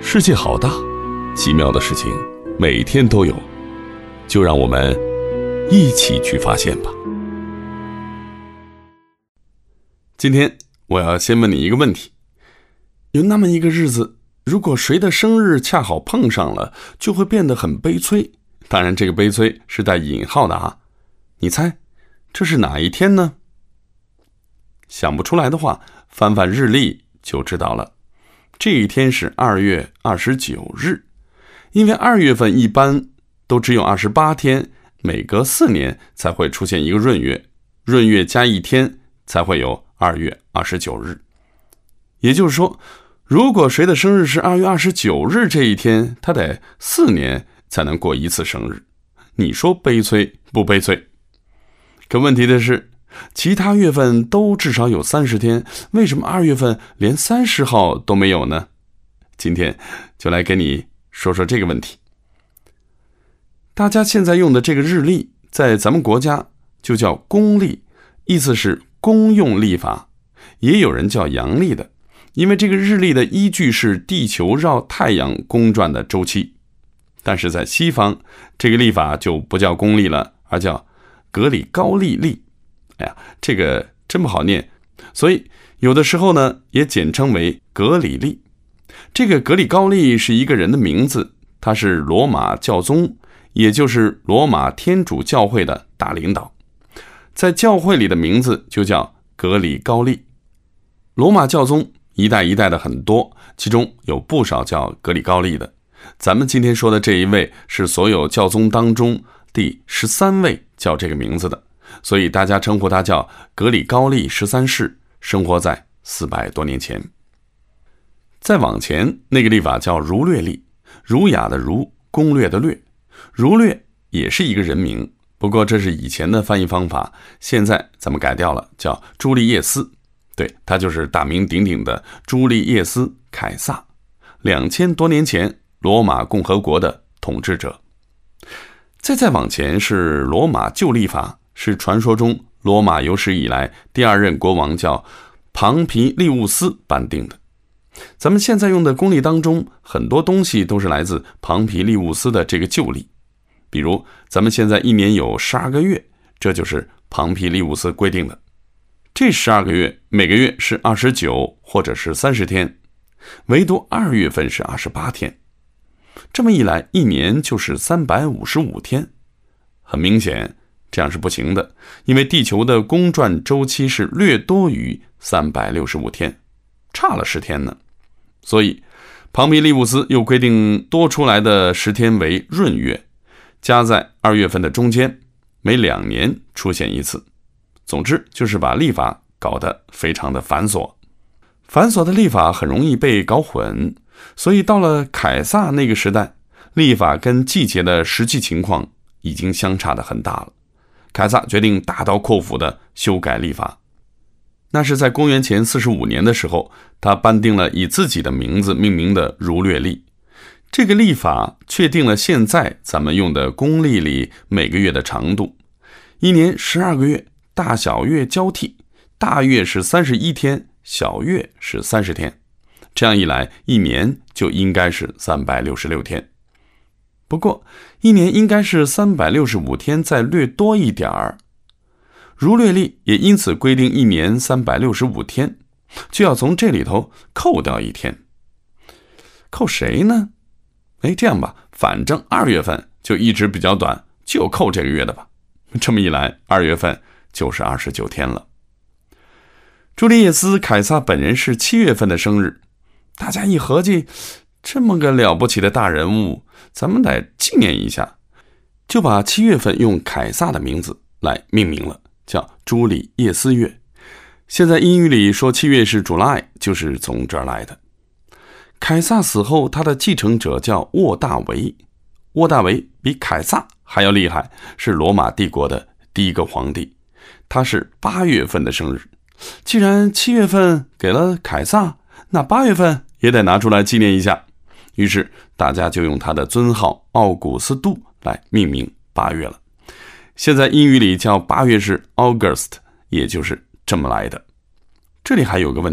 世界好大，奇妙的事情每天都有，就让我们一起去发现吧。今天我要先问你一个问题，有那么一个日子，如果谁的生日恰好碰上了，就会变得很悲催。当然这个悲催是带引号的啊。你猜这是哪一天呢？想不出来的话，翻翻日历就知道了。这一天是2月29日，因为2月份一般都只有28天，每隔4年才会出现一个闰月，闰月加一天才会有2月29日。也就是说，如果谁的生日是2月29日这一天，他得4年才能过一次生日。你说悲催不悲催？可问题的是，其他月份都至少有30天，为什么2月份连30号都没有呢？今天就来跟你说说这个问题。大家现在用的这个日历，在咱们国家就叫公历，意思是公用历法，也有人叫阳历的，因为这个日历的依据是地球绕太阳公转的周期。但是在西方，这个历法就不叫公历了，而叫格里高利历。这个真不好念，所以有的时候呢也简称为格里历。这个格里高利是一个人的名字，他是罗马教宗，也就是罗马天主教会的大领导，在教会里的名字就叫格里高利。罗马教宗一代一代的很多，其中有不少叫格里高利的。咱们今天说的这一位是所有教宗当中第13位叫这个名字的，所以大家称呼他叫格里高利13世，生活在400多年前。再往前，那个历法叫儒略历，儒雅的儒，攻略的略。儒略也是一个人名，不过这是以前的翻译方法，现在咱们改掉了，叫朱利叶斯。对，他就是大名鼎鼎的朱利叶斯·凯撒，2000多年前罗马共和国的统治者。再往前是罗马旧历法，是传说中罗马有史以来第2任国王叫庞皮利乌斯颁定的。咱们现在用的公历当中，很多东西都是来自庞皮利乌斯的这个旧历。比如咱们现在一年有12个月，这就是庞皮利乌斯规定的。这12个月每个月是29或者是30天，唯独2月份是28天。这么一来，一年就是355天。很明显，这样是不行的，因为地球的公转周期是略多于365天，差了10天呢。所以庞皮利乌斯又规定多出来的10天为闰月，加在2月份的中间，每2年出现一次。总之就是把历法搞得非常的繁琐。繁琐的历法很容易被搞混，所以到了凯撒那个时代，历法跟季节的实际情况已经相差得很大了。凯撒决定大刀阔斧地修改历法。那是在公元前45年的时候，他颁定了以自己的名字命名的儒略历。这个历法确定了现在咱们用的公历里每个月的长度，一年12个月，大小月交替，大月是31天，小月是30天。这样一来，一年就应该是366天。不过一年应该是365天再略多一点儿。儒略历也因此规定一年365天，就要从这里头扣掉一天。扣谁呢？这样吧，反正2月份就一直比较短，就扣这个月的吧。这么一来，2月份就是29天了。朱利叶斯·凯撒本人是7月份的生日，大家一合计，这么个了不起的大人物，咱们得纪念一下，就把7月份用凯撒的名字来命名了，叫朱利叶斯月。现在英语里说7月是 July， 就是从这儿来的。凯撒死后，他的继承者叫沃大维。沃大维比凯撒还要厉害，是罗马帝国的第一个皇帝。他是8月份的生日。既然7月份给了凯撒，那8月份也得拿出来纪念一下。于是大家就用他的尊号奥古斯都来命名8月了。现在英语里叫8月是 August， 也就是这么来的。这里还有个问题，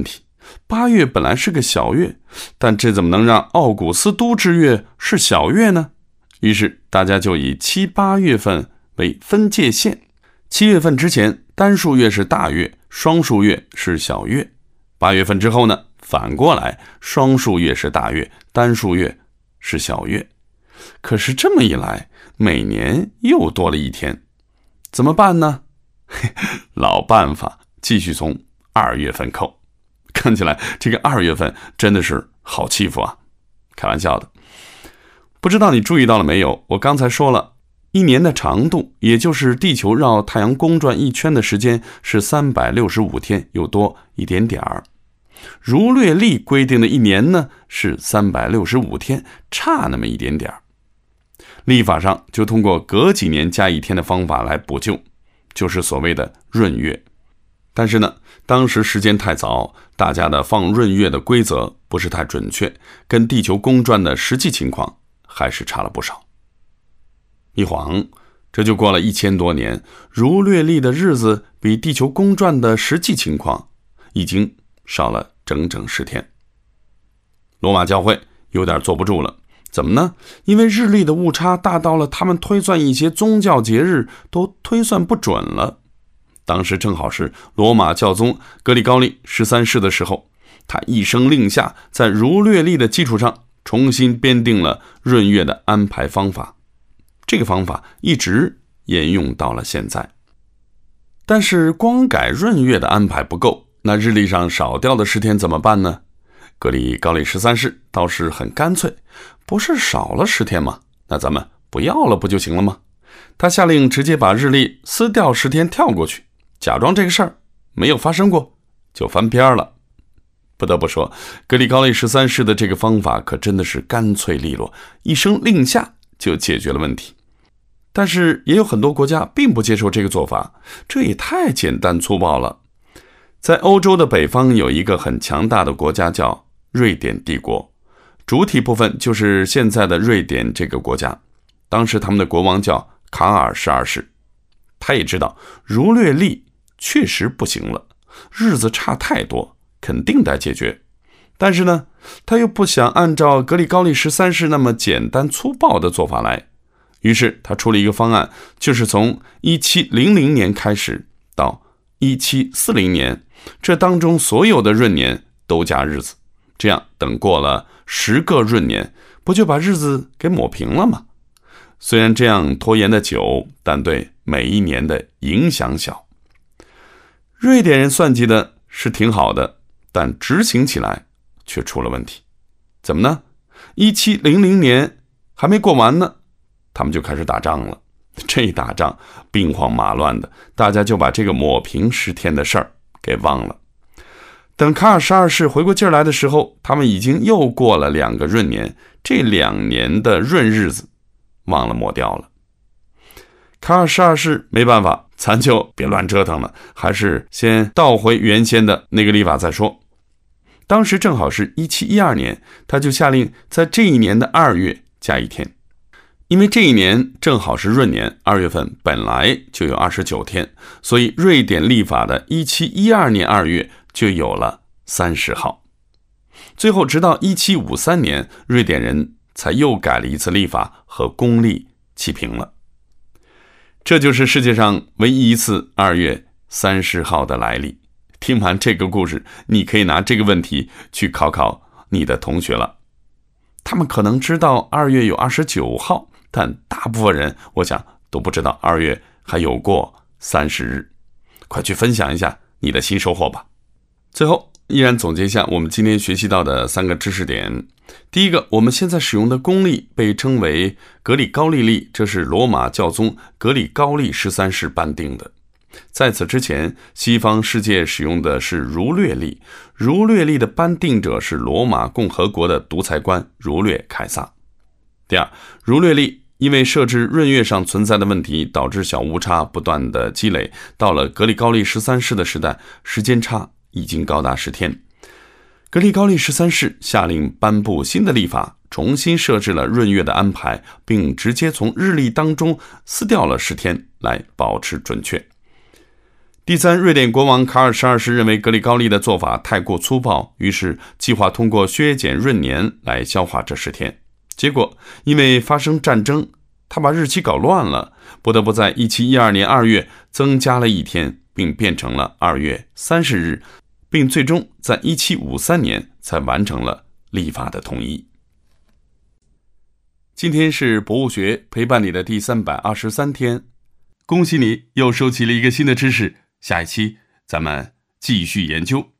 8月本来是个小月，但这怎么能让奥古斯都之月是小月呢？于是大家就以7、8月份为分界线。7月份之前，单数月是大月，双数月是小月。8月份之后呢，反过来，双数月是大月，单数月是小月。可是这么一来，每年又多了一天，怎么办呢？老办法，继续从2月份扣。看起来这个2月份真的是好欺负啊，开玩笑的。不知道你注意到了没有，我刚才说了，一年的长度，也就是地球绕太阳公转一圈的时间是365天，又多一点点儿。儒略历规定的一年呢是365天，差那么一点点儿。历法上就通过隔几年加一天的方法来补救，就是所谓的闰月。但是呢，当时时间太早，大家的放闰月的规则不是太准确，跟地球公转的实际情况还是差了不少。一晃这就过了1000多年，儒略历的日子比地球公转的实际情况已经少了整整10天。罗马教会有点坐不住了，怎么呢？因为日历的误差大到了他们推算一些宗教节日都推算不准了。当时正好是罗马教宗格里高利13世的时候，他一声令下，在儒略历的基础上重新编定了闰月的安排方法。这个方法一直沿用到了现在。但是光改闰月的安排不够，那日历上少掉的10天怎么办呢？格里高利13世倒是很干脆，不是少了10天吗？那咱们不要了不就行了吗？他下令直接把日历撕掉10天跳过去，假装这个事儿没有发生过，就翻篇了。不得不说，格里高利13世的这个方法可真的是干脆利落，一声令下就解决了问题。但是也有很多国家并不接受这个做法，这也太简单粗暴了。在欧洲的北方有一个很强大的国家叫瑞典帝国，主体部分就是现在的瑞典这个国家。当时他们的国王叫卡尔12世，他也知道儒略历确实不行了，日子差太多，肯定得解决。但是呢，他又不想按照格里高利13世那么简单粗暴的做法来，于是他出了一个方案，就是从1700年开始到1740年，这当中所有的闰年都加日子，这样等过了10个闰年，不就把日子给抹平了吗？虽然这样拖延的久，但对每一年的影响小。瑞典人算计的是挺好的，但执行起来却出了问题。怎么呢？1700年还没过完呢，他们就开始打仗了。这一打仗兵荒马乱的，大家就把这个抹平10天的事儿给忘了。等卡尔12世回过劲儿来的时候，他们已经又过了2个闰年，这2年的闰日子忘了抹掉了。卡尔12世没办法，咱就别乱折腾了，还是先倒回原先的那个历法再说。当时正好是1712年，他就下令在这一年的2月加一天。因为这一年正好是闰年，2月份本来就有29天，所以瑞典历法的1712年2月就有了30号。最后直到1753年，瑞典人才又改了一次历法，和公历齐平了。这就是世界上唯一一次2月30号的来历。听完这个故事，你可以拿这个问题去考考你的同学了。他们可能知道2月有29号，但大部分人我想都不知道2月还有过30日。快去分享一下你的新收获吧。最后依然总结一下我们今天学习到的3个知识点。第一个，我们现在使用的公历被称为格里高利历，这是罗马教宗格里高利13世颁定的。在此之前，西方世界使用的是儒略历，儒略历的颁定者是罗马共和国的独裁官儒略凯撒。第二，儒略历因为设置闰月上存在的问题，导致小误差不断的积累，到了格里高利13世的时代，时间差已经高达10天。格里高利13世下令颁布新的历法，重新设置了闰月的安排，并直接从日历当中撕掉了10天来保持准确。 第三，瑞典国王卡尔12世认为格里高利的做法太过粗暴，于是计划通过削减闰年来消化这10天。结果因为发生战争，他把日期搞乱了，不得不在1712年2月增加了1天，并变成了2月30日，并最终在1753年才完成了历法的统一。今天是博物学陪伴你的第323天，恭喜你又收集了一个新的知识，下一期咱们继续研究。